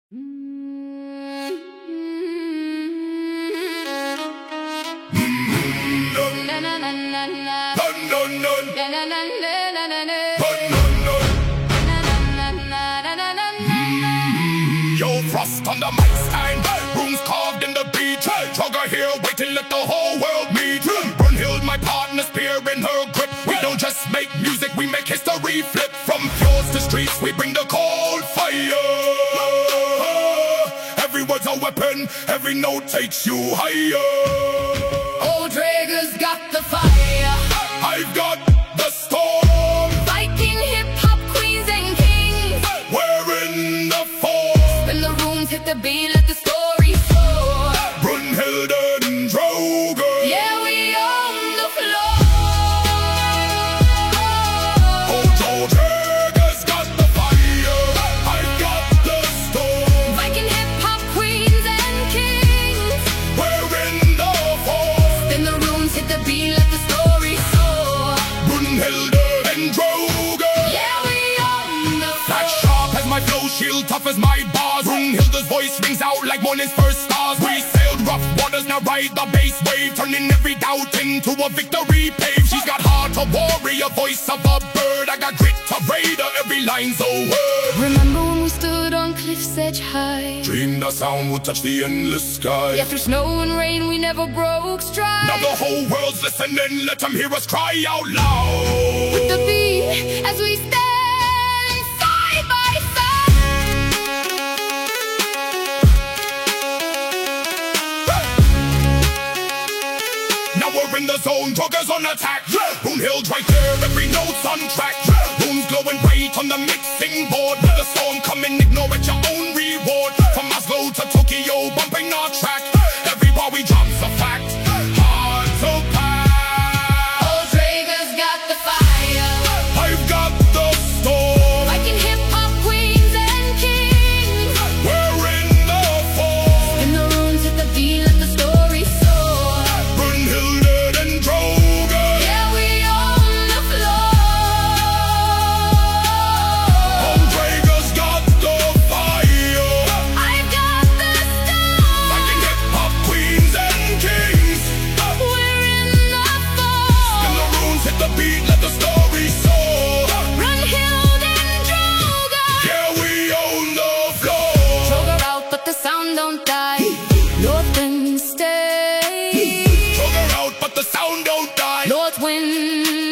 Yo, Frost on the mic stand, rooms carved in the beach. Jogger here, waiting, let the whole world meet. Brunhild, my partner, spear in her grip. We don't just make music, we make history flip. From fjords to streets, we bring the cold fire. Every word's a weapon, every note takes you higher. Old Draeger's got the fire. I've got the storm. Viking hip-hop queens and kings. We're in the force. When the rooms hit the beat, let the story soar. Brunhild and Droger. Yeah, we own the floor. Old Draeger's got the fire. I've got the storm. Viking hip-hop queens and kings. We're in the force. When the rooms hit the beat, let the story soar. Brunhild and Droger. Yeah, we own the floor. Black sharp as my flow, shield tough as my bars. Brunhilde's voice rings out like morning's first stars. We sailed rough waters, now ride the bass wave, turning every doubt into a victory pave. She's got heart of warrior, voice of a bird. I got grit of raider, every line's a word. Remember when we stood on cliff's edge high? Dreamed the sound would touch the endless sky. Yeah, through snow and rain we never broke stride. Now the whole world's listening, let them hear us cry out loud. With the beat as we stand side by side. Now we're in the zone, Droger's on attack. Brunhild right there, every note's on track. Rooms glowing bright on the mixing board. With the storm coming, ignore it, your own reward. From Oslo to Tokyo, bumping our track. Every bar we drop's a fact. Hard to pass. Old Draeger's got the fire. I've got the storm. Viking hip-hop queens and kings. We're in the force. In the rooms hit the beat, let the story soar. Brunhild and Droger. Yeah, we own the floor. Old Draeger's got the fire. I've got the storm. Viking hip-hop queens and kings. We're in the force. In the rooms hit the beat, let the story soar. Brunhild and Droger. Yeah, we own the floor. Droger out, but the sound don't die. North wind stay. Droger out, but the sound don't die. North wind